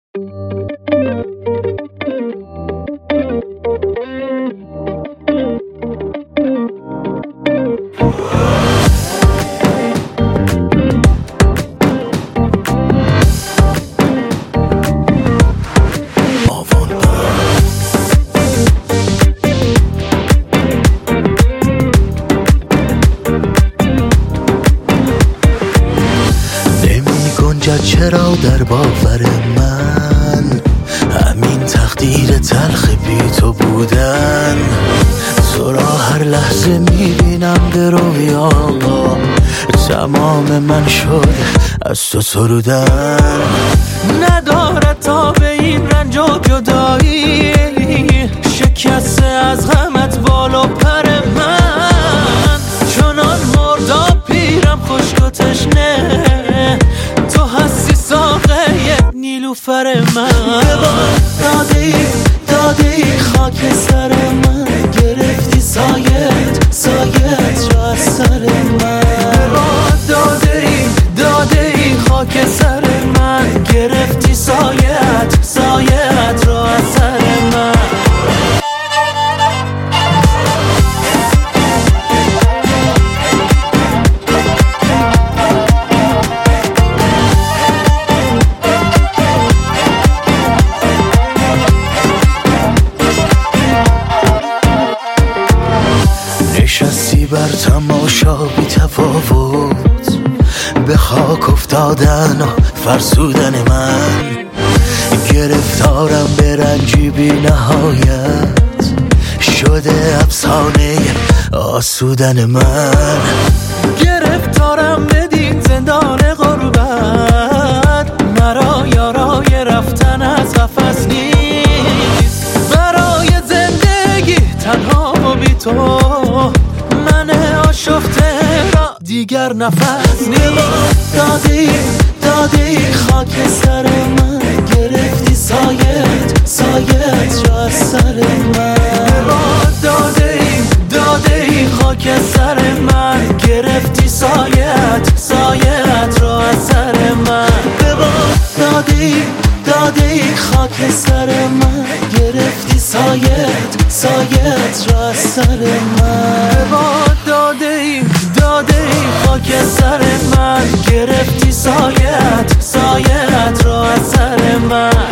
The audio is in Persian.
چرا در باور من همین تقدیر تلخ بی تو بودن؟ تو را هر لحظه میبینم به رویا، تمام من شد از تو سرودن. ندارد تا به این رنج و جدایی، شکسته از غمت بالا پر من. چنان مرداب پیرم خشک و تشنه، تو هستی ساقه نیلوفر من. دادی خاک سر من، گرفتی سایت را از سر من. دادی خاک سر من، گرفتی سایت را از سر من. نشستی بر تماشا بی تفاوت، به خاک افتادن و فرسودن من. گرفتارم به رنجی بی نهایت، شده افسانه آسودن من. گرفتارم بدین زندان غربت، مرا یارای رفتن از قفس نیست. برای زندگی تنها بی تو، من آشفته را دیگر نفس نیست. دادی خاک سر من، گرفتی سایت را از سر من. دادی خاک سر من، گرفتی سایت را از سر من. دادی خاک سر من، گرفتی سایت را از سر من. دادی خاک سر من، گرفتی سایت را از سر من.